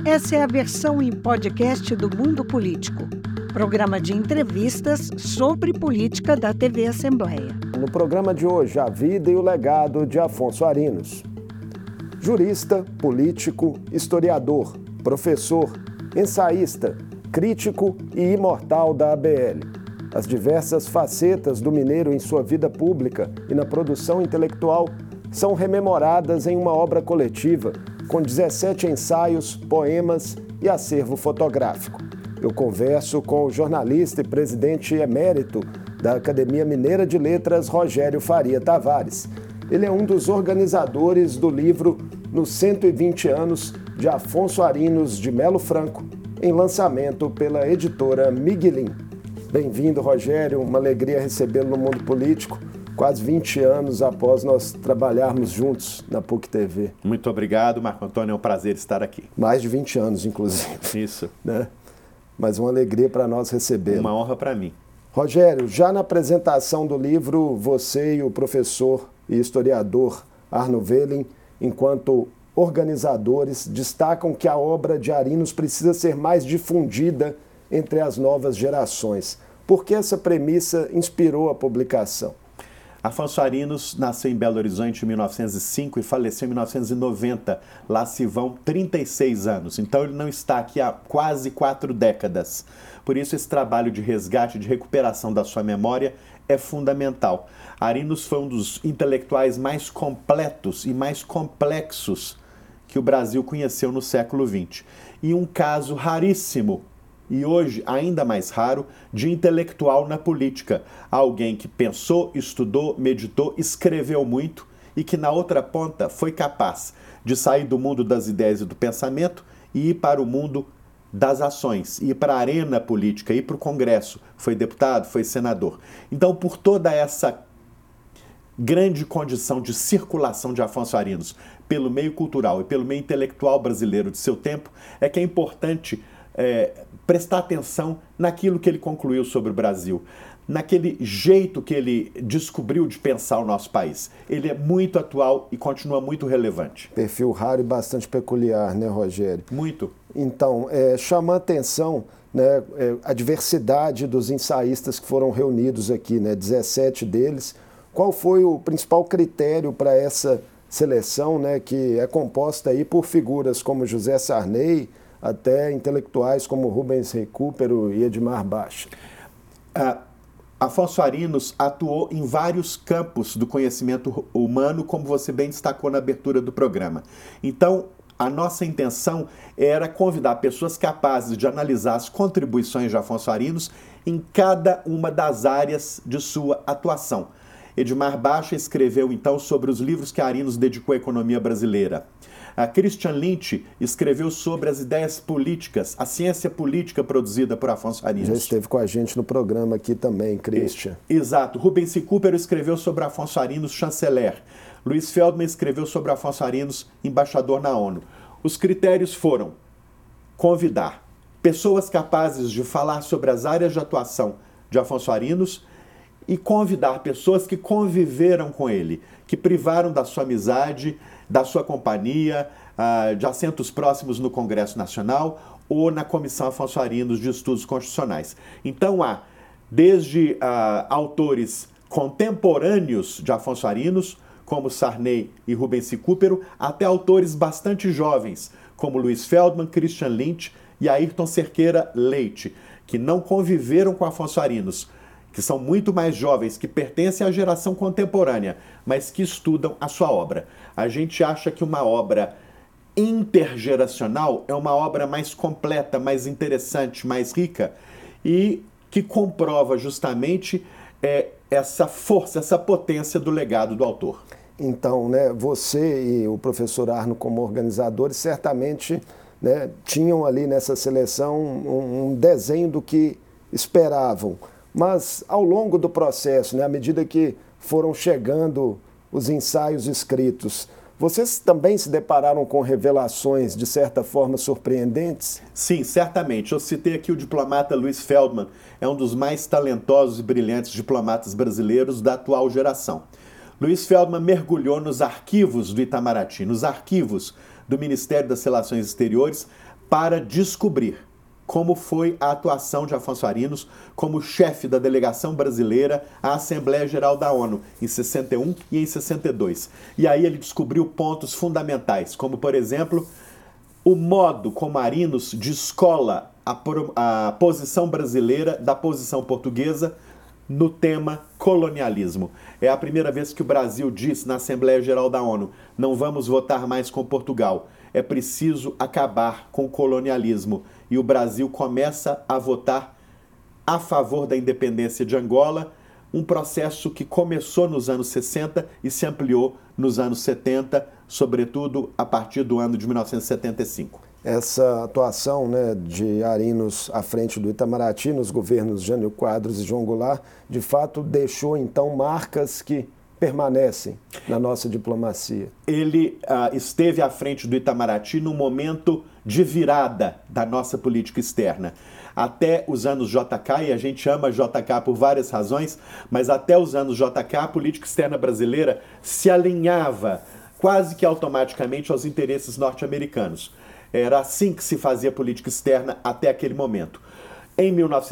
Essa é a versão em podcast do Mundo Político, programa de entrevistas sobre política da TV Assembleia. No programa de hoje, a vida e o legado de Afonso Arinos. Jurista, político, historiador, professor, ensaísta, crítico e imortal da ABL. As diversas facetas do mineiro em sua vida pública e na produção intelectual são rememoradas em uma obra coletiva, com 17 ensaios, poemas e acervo fotográfico. Eu converso com o jornalista e presidente emérito da Academia Mineira de Letras, Rogério Faria Tavares. Ele é um dos organizadores do livro Nos 120 anos de Afonso Arinos de Melo Franco, em lançamento pela editora Miguelin. Bem-vindo, Rogério, uma alegria recebê-lo no Mundo Político, quase 20 anos após nós trabalharmos juntos na PUC TV. Muito obrigado, Marco Antônio, é um prazer estar aqui. Mais de 20 anos, inclusive. Isso. Né? Mas uma alegria para nós recebê-lo. Uma honra para mim. Rogério, já na apresentação do livro, você e o professor e historiador Arno Velin, enquanto organizadores, destacam que a obra de Arinos precisa ser mais difundida entre as novas gerações. Por que essa premissa inspirou a publicação? Afonso Arinos nasceu em Belo Horizonte em 1905 e faleceu em 1990. Lá se vão 36 anos. Então ele não está aqui há quase 4 décadas. Por isso esse trabalho de resgate, de recuperação da sua memória é fundamental. Arinos foi um dos intelectuais mais completos e mais complexos que o Brasil conheceu no século XX. E um caso raríssimo, e hoje ainda mais raro, de intelectual na política. Alguém que pensou, estudou, meditou, escreveu muito e que na outra ponta foi capaz de sair do mundo das ideias e do pensamento e ir para o mundo das ações, ir para a arena política, ir para o Congresso. Foi deputado, foi senador. Então, por toda essa grande condição de circulação de Afonso Arinos pelo meio cultural e pelo meio intelectual brasileiro de seu tempo, é que é importante prestar atenção naquilo que ele concluiu sobre o Brasil, naquele jeito que ele descobriu de pensar o nosso país. Ele é muito atual e continua muito relevante. Perfil raro e bastante peculiar, né, Rogério? Muito. Então, chama a atenção, né, a diversidade dos ensaístas que foram reunidos aqui, né, 17 deles. Qual foi o principal critério para essa seleção, né, que é composta aí por figuras como José Sarney, até intelectuais como Rubens Recupero e Edmar Baixa? Afonso Arinos atuou em vários campos do conhecimento humano, como você bem destacou na abertura do programa. Então, a nossa intenção era convidar pessoas capazes de analisar as contribuições de Afonso Arinos em cada uma das áreas de sua atuação. Edmar Baixa escreveu, então, sobre os livros que Arinos dedicou à economia brasileira. A Christian Lynch escreveu sobre as ideias políticas, a ciência política produzida por Afonso Arinos. Já esteve com a gente no programa aqui também, Christian. Exato. Rubens Recupero escreveu sobre Afonso Arinos, chanceler. Luiz Feldman escreveu sobre Afonso Arinos, embaixador na ONU. Os critérios foram convidar pessoas capazes de falar sobre as áreas de atuação de Afonso Arinos e convidar pessoas que conviveram com ele, que privaram da sua amizade, da sua companhia, de assentos próximos no Congresso Nacional ou na Comissão Afonso Arinos de Estudos Constitucionais. Então há desde autores contemporâneos de Afonso Arinos, como Sarney e Rubens Recupero, até autores bastante jovens, como Luiz Feldman, Christian Lynch e Ayrton Cerqueira Leite, que não conviveram com Afonso Arinos, que são muito mais jovens, que pertencem à geração contemporânea, mas que estudam a sua obra. A gente acha que uma obra intergeracional é uma obra mais completa, mais interessante, mais rica e que comprova justamente essa força, essa potência do legado do autor. Então, né, você e o professor Arno, como organizadores, certamente, né, tinham ali nessa seleção um desenho do que esperavam. Mas, ao longo do processo, né, à medida que foram chegando os ensaios escritos, vocês também se depararam com revelações, de certa forma, surpreendentes? Sim, certamente. Eu citei aqui o diplomata Luiz Feldman, é um dos mais talentosos e brilhantes diplomatas brasileiros da atual geração. Luiz Feldman mergulhou nos arquivos do Itamaraty, nos arquivos do Ministério das Relações Exteriores, para descobrir como foi a atuação de Afonso Arinos como chefe da delegação brasileira à Assembleia Geral da ONU, em 61 e em 62. E aí ele descobriu pontos fundamentais, como, por exemplo, o modo como Arinos descola a posição brasileira da posição portuguesa no tema colonialismo. É a primeira vez que o Brasil diz na Assembleia Geral da ONU: não vamos votar mais com Portugal, é preciso acabar com o colonialismo. E o Brasil começa a votar a favor da independência de Angola, um processo que começou nos anos 60 e se ampliou nos anos 70, sobretudo a partir do ano de 1975. Essa atuação, né, de Arinos à frente do Itamaraty, nos governos Jânio Quadros e João Goulart, de fato deixou então marcas que permanecem na nossa diplomacia. Ele esteve à frente do Itamaraty num momento de virada da nossa política externa. Até os anos JK, e a gente ama JK por várias razões, mas até os anos JK, a política externa brasileira se alinhava quase que automaticamente aos interesses norte-americanos. Era assim que se fazia política externa até aquele momento. Em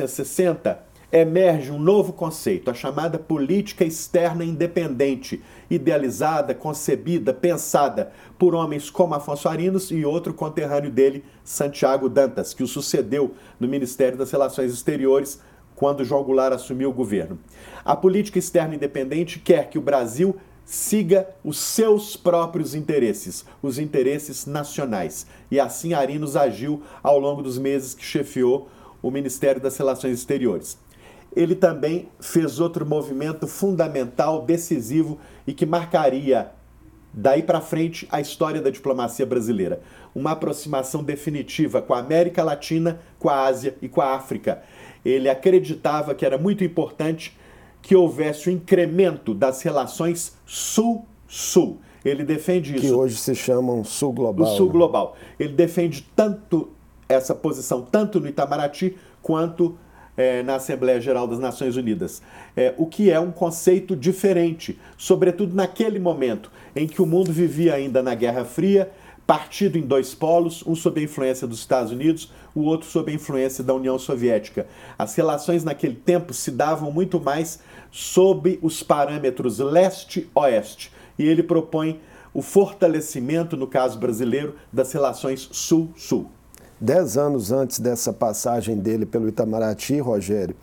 1960, emerge um novo conceito, a chamada política externa independente, idealizada, concebida, pensada por homens como Afonso Arinos e outro conterrâneo dele, Santiago Dantas, que o sucedeu no Ministério das Relações Exteriores quando João Goulart assumiu o governo. A política externa independente quer que o Brasil siga os seus próprios interesses, os interesses nacionais. E assim Arinos agiu ao longo dos meses que chefiou o Ministério das Relações Exteriores. Ele também fez outro movimento fundamental, decisivo e que marcaria daí para frente a história da diplomacia brasileira. Uma aproximação definitiva com a América Latina, com a Ásia e com a África. Ele acreditava que era muito importante que houvesse o incremento das relações Sul-Sul. Ele defende isso. Que hoje se chamam Sul Global. O Sul Global. Ele defende tanto essa posição, tanto no Itamaraty, quanto na Assembleia Geral das Nações Unidas. O que é um conceito diferente, sobretudo naquele momento em que o mundo vivia ainda na Guerra Fria, partido em dois polos, um sob a influência dos Estados Unidos, o outro sob a influência da União Soviética. As relações naquele tempo se davam muito mais sob os parâmetros leste-oeste. E ele propõe o fortalecimento, no caso brasileiro, das relações Sul-Sul. 10 anos antes dessa passagem dele pelo Itamaraty, Rogério,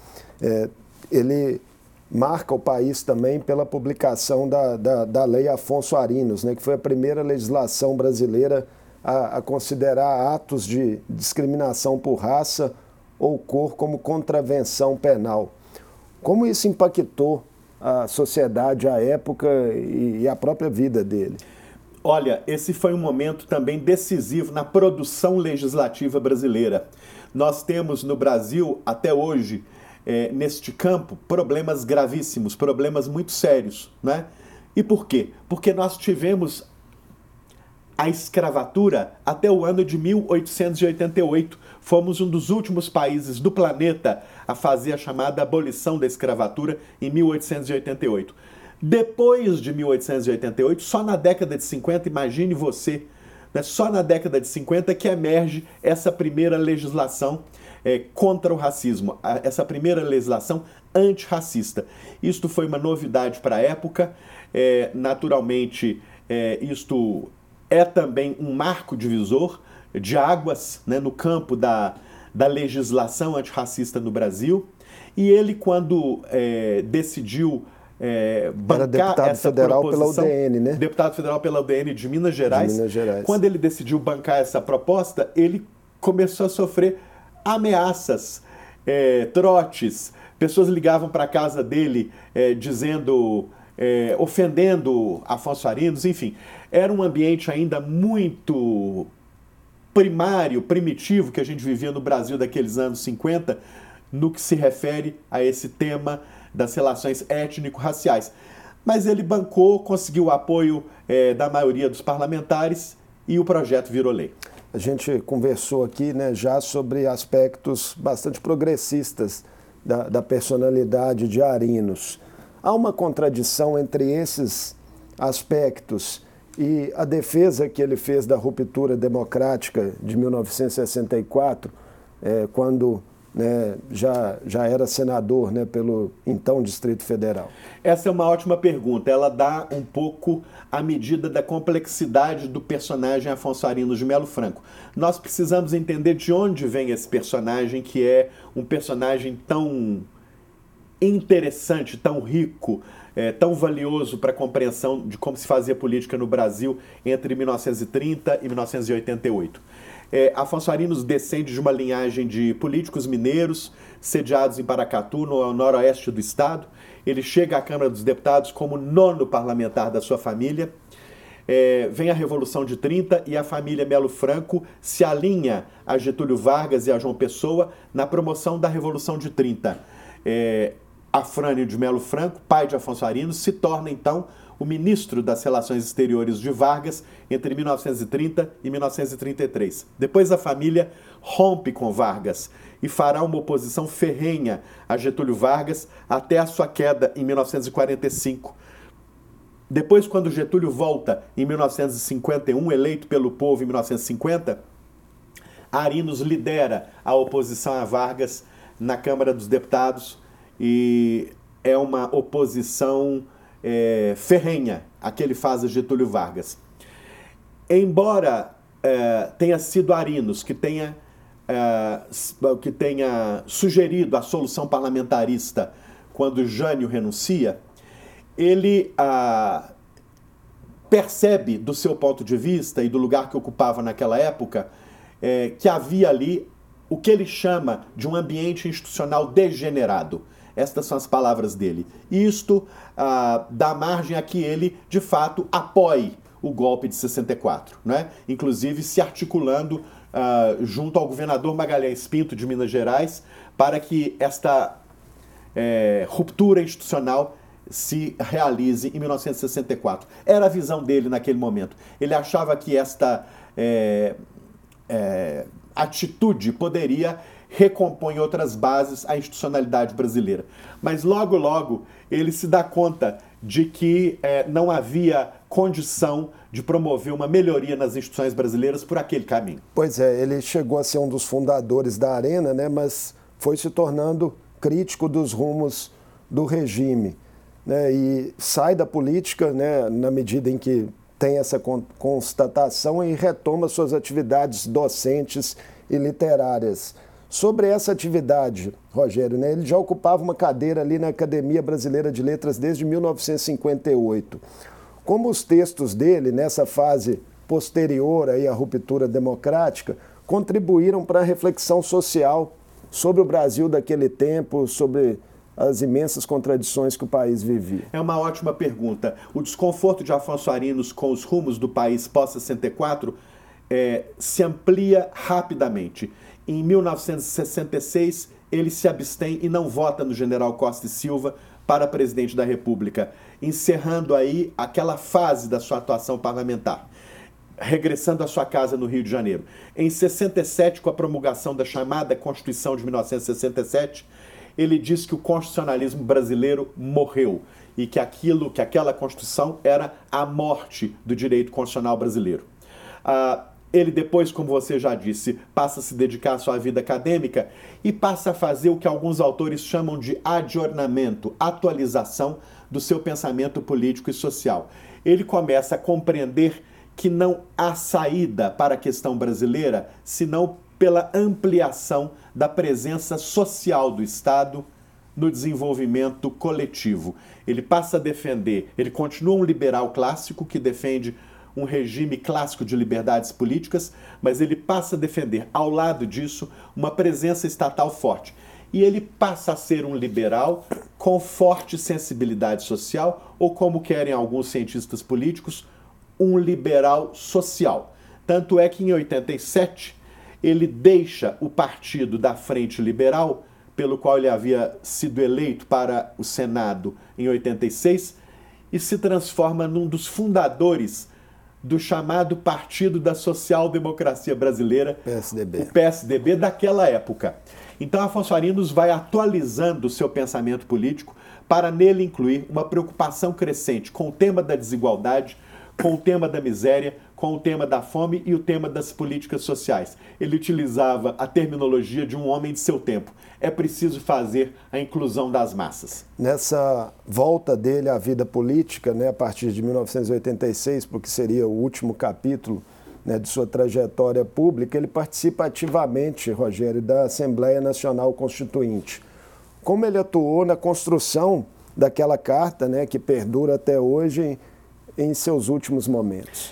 ele marca o país também pela publicação da Lei Afonso Arinos, né, que foi a primeira legislação brasileira a considerar atos de discriminação por raça ou cor como contravenção penal. Como isso impactou a sociedade à época e a própria vida dele? Olha, esse foi um momento também decisivo na produção legislativa brasileira. Nós temos no Brasil, até hoje, neste campo, problemas gravíssimos, problemas muito sérios, né? E por quê? Porque nós tivemos a escravatura até o ano de 1888. Fomos um dos últimos países do planeta a fazer a chamada abolição da escravatura em 1888. Depois de 1888, só na década de 50, imagine você, né, só na década de 50 que emerge essa primeira legislação contra o racismo, essa primeira legislação antirracista. Isto foi uma novidade para a época, naturalmente isto é também um marco divisor de águas, né, no campo da legislação antirracista no Brasil, e ele quando decidiu bancar essa proposição, pela UDN, né? Deputado federal pela UDN de Minas Gerais. Quando ele decidiu bancar essa proposta, ele começou a sofrer ameaças, trotes, pessoas ligavam para a casa dele dizendo, ofendendo Afonso Arinos, enfim. Era um ambiente ainda muito primário, primitivo, que a gente vivia no Brasil daqueles anos 50, no que se refere a esse tema das relações étnico-raciais. Mas ele bancou, conseguiu o apoio da maioria dos parlamentares e o projeto virou lei. A gente conversou aqui, né, já sobre aspectos bastante progressistas da personalidade de Arinos. Há uma contradição entre esses aspectos E a defesa que ele fez da ruptura democrática de 1964, quando já era senador, pelo então Distrito Federal? Essa é uma ótima pergunta. Ela dá um pouco a medida da complexidade do personagem Afonso Arinos de Melo Franco. Nós precisamos entender de onde vem esse personagem, que é um personagem tão interessante, tão rico, tão valioso para a compreensão de como se fazia política no Brasil entre 1930 e 1988. Afonso Arinos descende de uma linhagem de políticos mineiros sediados em Paracatu, no noroeste do estado. Ele chega à Câmara dos Deputados como 9º parlamentar da sua família. Vem a Revolução de 30 e a família Melo Franco se alinha a Getúlio Vargas e a João Pessoa na promoção da Revolução de 30. Afrânio de Melo Franco, pai de Afonso Arinos, se torna então o ministro das Relações Exteriores de Vargas entre 1930 e 1933. Depois a família rompe com Vargas e fará uma oposição ferrenha a Getúlio Vargas até a sua queda em 1945. Depois, quando Getúlio volta em 1951, eleito pelo povo em 1950, Arinos lidera a oposição a Vargas na Câmara dos Deputados e é uma oposição ferrenha a que ele faz a Getúlio Vargas. Embora tenha sido Arinos que tenha sugerido a solução parlamentarista quando Jânio renuncia, ele percebe, do seu ponto de vista e do lugar que ocupava naquela época, que havia ali o que ele chama de um ambiente institucional degenerado. Estas são as palavras dele. Isto dá margem a que ele, de fato, apoie o golpe de 64, né? Inclusive se articulando junto ao governador Magalhães Pinto de Minas Gerais para que esta ruptura institucional se realize em 1964. Era a visão dele naquele momento. Ele achava que esta atitude poderia recompor em outras bases a institucionalidade brasileira. Mas logo, logo, ele se dá conta de que não havia condição de promover uma melhoria nas instituições brasileiras por aquele caminho. Pois ele chegou a ser um dos fundadores da Arena, né, mas foi se tornando crítico dos rumos do regime, né, e sai da política, né, na medida em que tem essa constatação e retoma suas atividades docentes e literárias. Sobre essa atividade, Rogério, né, ele já ocupava uma cadeira ali na Academia Brasileira de Letras desde 1958. Como os textos dele, nessa fase posterior aí à ruptura democrática, contribuíram para a reflexão social sobre o Brasil daquele tempo, sobre as imensas contradições que o país vivia? É uma ótima pergunta. O desconforto de Afonso Arinos com os rumos do país pós-64 se amplia rapidamente. Em 1966, ele se abstém e não vota no general Costa e Silva para presidente da República, encerrando aí aquela fase da sua atuação parlamentar, regressando à sua casa no Rio de Janeiro. Em 67, com a promulgação da chamada Constituição de 1967, ele diz que o constitucionalismo brasileiro morreu e que aquela Constituição era a morte do direito constitucional brasileiro. Ele depois, como você já disse, passa a se dedicar à sua vida acadêmica e passa a fazer o que alguns autores chamam de adornamento, atualização do seu pensamento político e social. Ele começa a compreender que não há saída para a questão brasileira senão pela ampliação da presença social do Estado no desenvolvimento coletivo. Ele passa a defender, ele continua um liberal clássico que defende um regime clássico de liberdades políticas, mas ele passa a defender, ao lado disso, uma presença estatal forte. E ele passa a ser um liberal com forte sensibilidade social, ou como querem alguns cientistas políticos, um liberal social. Tanto é que em 87, ele deixa o partido da Frente Liberal, pelo qual ele havia sido eleito para o Senado em 86, e se transforma num dos fundadores do chamado Partido da Social Democracia Brasileira, PSDB. O PSDB daquela época. Então, Afonso Arinos vai atualizando o seu pensamento político para nele incluir uma preocupação crescente com o tema da desigualdade, com o tema da miséria, com o tema da fome e o tema das políticas sociais. Ele utilizava a terminologia de um homem de seu tempo. É preciso fazer a inclusão das massas. Nessa volta dele à vida política, né, a partir de 1986, porque seria o último capítulo, né, de sua trajetória pública, ele participa ativamente, Rogério, da Assembleia Nacional Constituinte. Como ele atuou na construção daquela carta, né, que perdura até hoje em seus últimos momentos?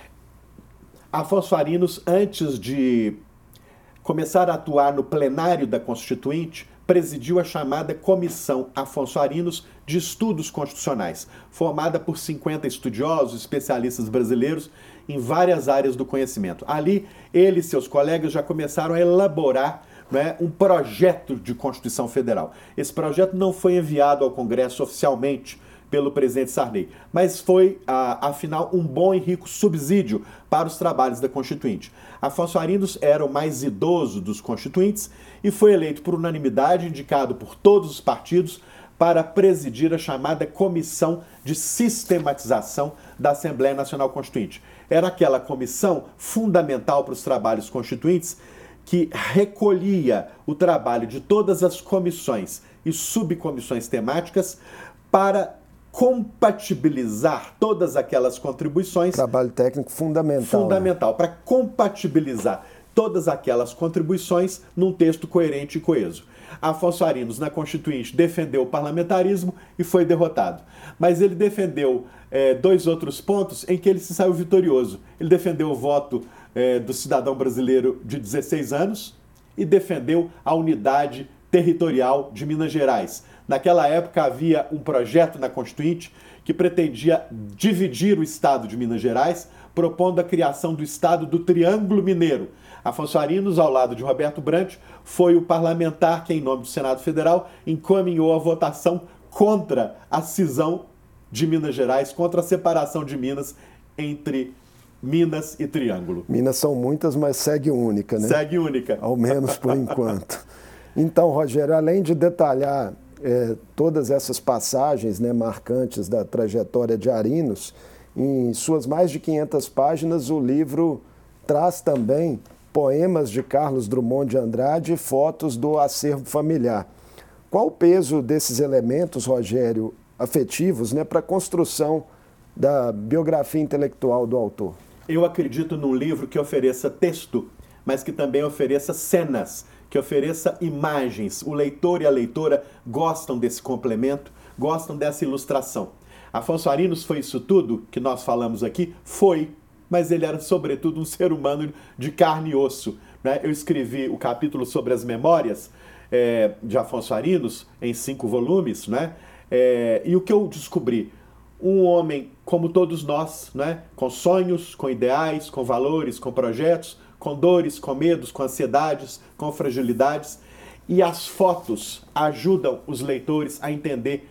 Afonso Arinos, antes de começar a atuar no plenário da Constituinte, presidiu a chamada Comissão Afonso Arinos de Estudos Constitucionais, formada por 50 estudiosos, especialistas brasileiros em várias áreas do conhecimento. Ali, ele e seus colegas já começaram a elaborar, né, um projeto de Constituição Federal. Esse projeto não foi enviado ao Congresso oficialmente pelo presidente Sarney, mas foi, afinal, um bom e rico subsídio para os trabalhos da Constituinte. Afonso Arinos era o mais idoso dos constituintes e foi eleito por unanimidade, indicado por todos os partidos, para presidir a chamada Comissão de Sistematização da Assembleia Nacional Constituinte. Era aquela comissão fundamental para os trabalhos constituintes que recolhia o trabalho de todas as comissões e subcomissões temáticas para compatibilizar todas aquelas contribuições. Trabalho técnico fundamental. Fundamental, né? Para compatibilizar todas aquelas contribuições num texto coerente e coeso. Afonso Arinos, na Constituinte, defendeu o parlamentarismo e foi derrotado. Mas ele defendeu dois outros pontos em que ele se saiu vitorioso. Ele defendeu o voto do cidadão brasileiro de 16 anos e defendeu a unidade territorial de Minas Gerais. Naquela época havia um projeto na Constituinte que pretendia dividir o estado de Minas Gerais, propondo a criação do estado do Triângulo Mineiro. Afonso Arinos, ao lado de Roberto Brant, foi o parlamentar que, em nome do Senado Federal, encaminhou a votação contra a cisão de Minas Gerais, contra a separação de Minas entre Minas e Triângulo. Minas são muitas, mas segue única, né? Segue única. Ao menos por enquanto. Então, Rogério, além de detalhar todas essas passagens, né, marcantes da trajetória de Arinos, em suas mais de 500 páginas, o livro traz também poemas de Carlos Drummond de Andrade e fotos do acervo familiar. Qual o peso desses elementos, Rogério, afetivos, né, para a construção da biografia intelectual do autor? Eu acredito num livro que ofereça texto, mas que também ofereça cenas, que ofereça imagens. O leitor e a leitora gostam desse complemento, gostam dessa ilustração. Afonso Arinos foi isso tudo que nós falamos aqui? Foi, mas ele era, sobretudo, um ser humano de carne e osso, né? Eu escrevi o capítulo sobre as memórias de Afonso Arinos em 5 volumes, né? E o que eu descobri? Um homem como todos nós, né? Com sonhos, com ideais, com valores, com projetos, com dores, com medos, com ansiedades, com fragilidades. E as fotos ajudam os leitores a entender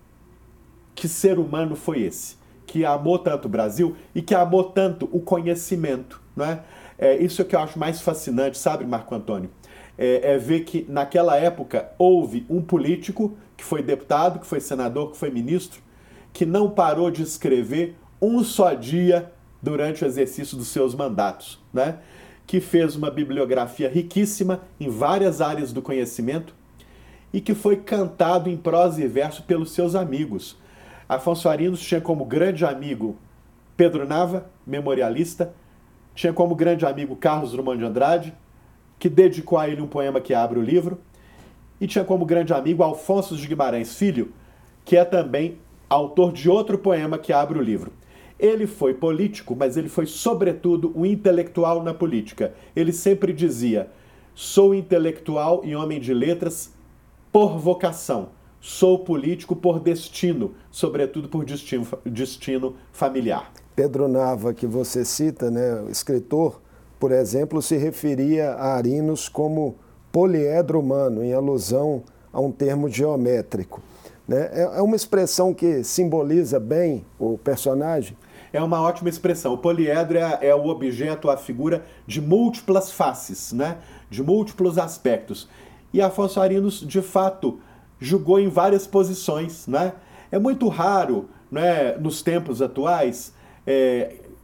que ser humano foi esse, que amou tanto o Brasil e que amou tanto o conhecimento, né? Isso é que eu acho mais fascinante, sabe, Marco Antônio? Ver que naquela época houve um político que foi deputado, que foi senador, que foi ministro, que não parou de escrever um só dia durante o exercício dos seus mandatos, né? Que fez uma bibliografia riquíssima em várias áreas do conhecimento e que foi cantado em prosa e verso pelos seus amigos. Afonso Arinos tinha como grande amigo Pedro Nava, memorialista, tinha como grande amigo Carlos Drummond de Andrade, que dedicou a ele um poema que abre o livro, e tinha como grande amigo Alfonso de Guimarães Filho, que é também autor de outro poema que abre o livro. Ele foi político, mas ele foi, sobretudo, um intelectual na política. Ele sempre dizia: sou intelectual e homem de letras por vocação. Sou político por destino, sobretudo por destino familiar. Pedro Nava, que você cita, né, o escritor, por exemplo, se referia a Arinos como poliedro humano, em alusão a um termo geométrico. É uma expressão que simboliza bem o personagem? É uma ótima expressão. O poliedro é o objeto, a figura de múltiplas faces, né? De múltiplos aspectos. E Afonso Arinos, de fato, julgou em várias posições, né? É muito raro, né, nos tempos atuais,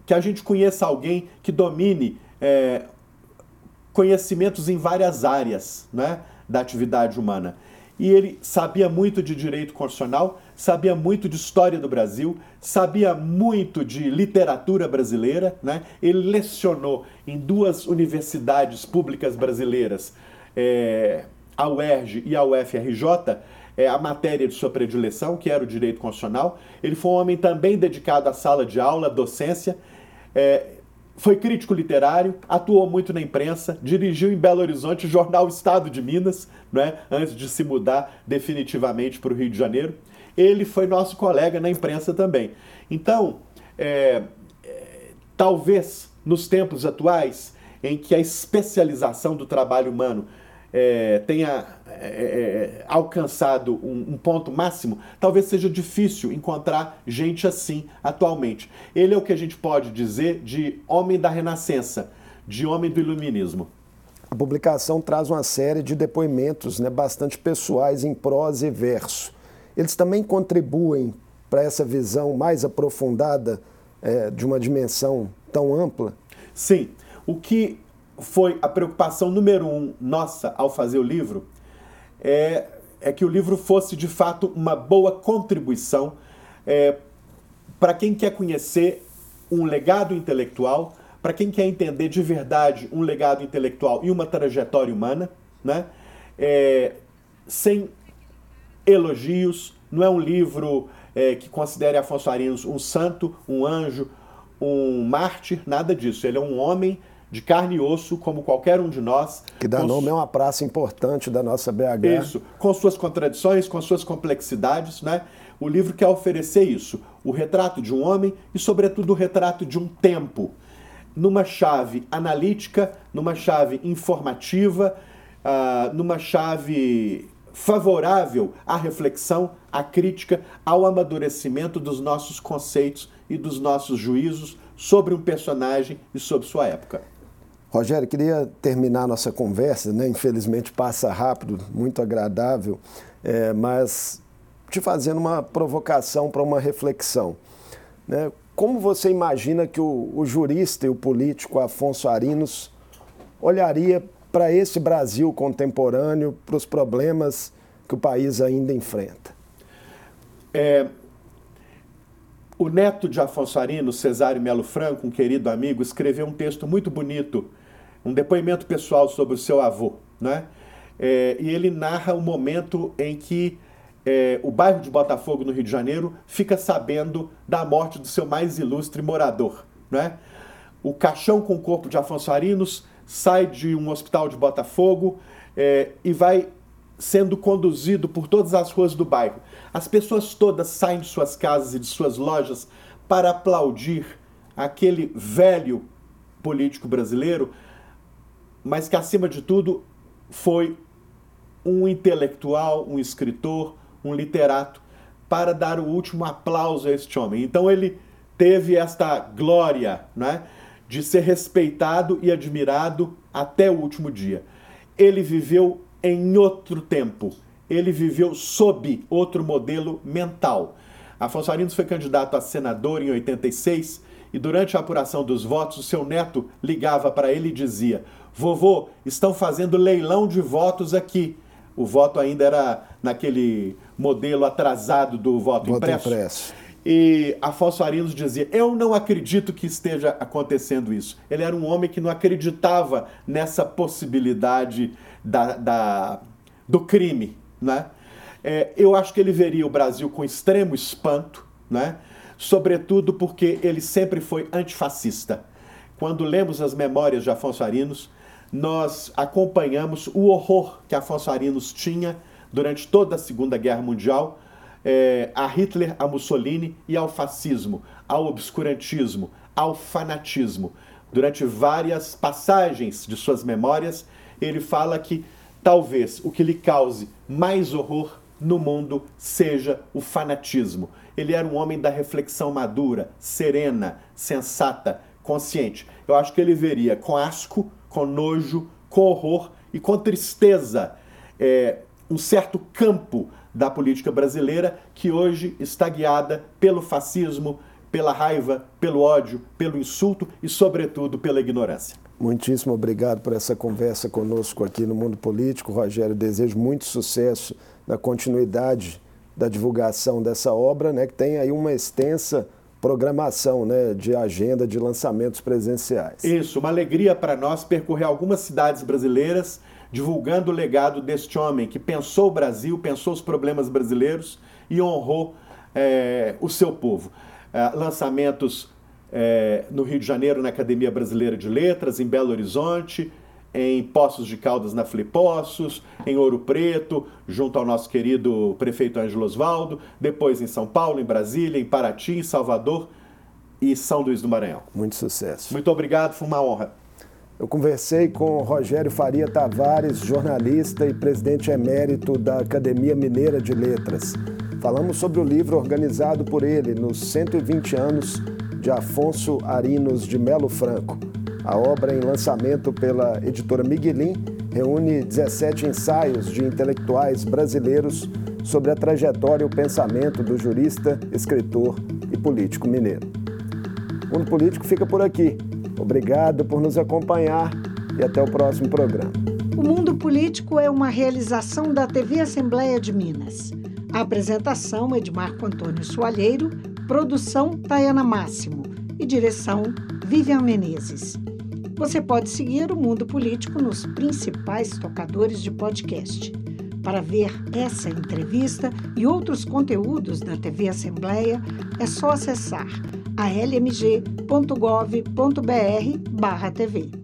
que a gente conheça alguém que domine conhecimentos em várias áreas, né, da atividade humana. E ele sabia muito de direito constitucional, sabia muito de história do Brasil, sabia muito de literatura brasileira, né? Ele lecionou em 2 universidades públicas brasileiras, a UERJ e a UFRJ, a matéria de sua predileção, que era o direito constitucional. Ele foi um homem também dedicado à sala de aula, à docência, foi crítico literário, atuou muito na imprensa, dirigiu em Belo Horizonte o jornal Estado de Minas, né, antes de se mudar definitivamente para o Rio de Janeiro. Ele foi nosso colega na imprensa também. Então, talvez nos tempos atuais, em que a especialização do trabalho humano tenha alcançado um ponto máximo, talvez seja difícil encontrar gente assim atualmente. Ele é o que a gente pode dizer de homem da Renascença, de homem do Iluminismo. A publicação traz uma série de depoimentos, né, bastante pessoais em prosa e verso. Eles também contribuem para essa visão mais aprofundada de uma dimensão tão ampla? Sim. O que foi a preocupação número 1 nossa ao fazer o livro é que o livro fosse, de fato, uma boa contribuição para quem quer conhecer um legado intelectual, para quem quer entender de verdade um legado intelectual e uma trajetória humana, né? Sem elogios. Não é um livro que considere Afonso Arinos um santo, um anjo, um mártir, nada disso. Ele é um homem de carne e osso, como qualquer um de nós. Que dá nome a uma praça importante da nossa BH. Isso, com suas contradições, com suas complexidades, né? O livro quer oferecer isso, o retrato de um homem e, sobretudo, o retrato de um tempo, numa chave analítica, numa chave informativa, numa chave favorável à reflexão, à crítica, ao amadurecimento dos nossos conceitos e dos nossos juízos sobre um personagem e sobre sua época. Rogério, queria terminar nossa conversa, né? Infelizmente passa rápido, muito agradável, mas te fazendo uma provocação para uma reflexão, né? Como você imagina que o jurista e o político Afonso Arinos olharia para esse Brasil contemporâneo, para os problemas que o país ainda enfrenta? O neto de Afonso Arinos, Cesário Melo Franco, um querido amigo, escreveu um texto muito bonito, um depoimento pessoal sobre o seu avô, né? E ele narra o momento em que o bairro de Botafogo, no Rio de Janeiro, fica sabendo da morte do seu mais ilustre morador, né? O caixão com o corpo de Afonso Arinos sai de um hospital de Botafogo e vai sendo conduzido por todas as ruas do bairro. As pessoas todas saem de suas casas e de suas lojas para aplaudir aquele velho político brasileiro, mas que, acima de tudo, foi um intelectual, um escritor, um literato, para dar o último aplauso a este homem. Então ele teve esta glória, né, de ser respeitado e admirado até o último dia. Ele viveu em outro tempo, ele viveu sob outro modelo mental. Afonso Arinos foi candidato a senador em 86 e durante a apuração dos votos, o seu neto ligava para ele e dizia: "Vovô, estão fazendo leilão de votos aqui." O voto ainda era naquele modelo atrasado do voto impresso. E Afonso Arinos dizia: "Eu não acredito que esteja acontecendo isso." Ele era um homem que não acreditava nessa possibilidade do crime, né? Eu acho que ele veria o Brasil com extremo espanto, né? Sobretudo porque ele sempre foi antifascista. Quando lemos as memórias de Afonso Arinos, nós acompanhamos o horror que Afonso Arinos tinha durante toda a Segunda Guerra Mundial, a Hitler, a Mussolini e ao fascismo, ao obscurantismo, ao fanatismo. Durante várias passagens de suas memórias, ele fala que talvez o que lhe cause mais horror no mundo seja o fanatismo. Ele era um homem da reflexão madura, serena, sensata, consciente. Eu acho que ele veria com asco, com nojo, com horror e com tristeza um certo campo da política brasileira que hoje está guiada pelo fascismo, pela raiva, pelo ódio, pelo insulto e, sobretudo, pela ignorância. Muitíssimo obrigado por essa conversa conosco aqui no Mundo Político, Rogério. Desejo muito sucesso na continuidade da divulgação dessa obra, né, que tem aí uma extensa programação, né, de agenda de lançamentos presenciais. Isso, uma alegria para nós percorrer algumas cidades brasileiras divulgando o legado deste homem que pensou o Brasil, pensou os problemas brasileiros e honrou o seu povo. Lançamentos no Rio de Janeiro, na Academia Brasileira de Letras, em Belo Horizonte, em Poços de Caldas, na Flipossos, em Ouro Preto, junto ao nosso querido prefeito Ângelo Osvaldo, depois em São Paulo, em Brasília, em Paraty, em Salvador e São Luís do Maranhão. Muito sucesso. Muito obrigado, foi uma honra. Eu conversei com Rogério Faria Tavares, jornalista e presidente emérito da Academia Mineira de Letras. Falamos sobre o livro organizado por ele nos 120 anos de Afonso Arinos de Melo Franco. A obra, em lançamento pela editora Miguelin, reúne 17 ensaios de intelectuais brasileiros sobre a trajetória e o pensamento do jurista, escritor e político mineiro. O Mundo Político fica por aqui. Obrigado por nos acompanhar e até o próximo programa. O Mundo Político é uma realização da TV Assembleia de Minas. A apresentação é de Marco Antônio Soalheiro, produção Tayana Máximo e direção Vivian Menezes. Você pode seguir o Mundo Político nos principais tocadores de podcast. Para ver essa entrevista e outros conteúdos da TV Assembleia, é só acessar almg.gov.br/tv.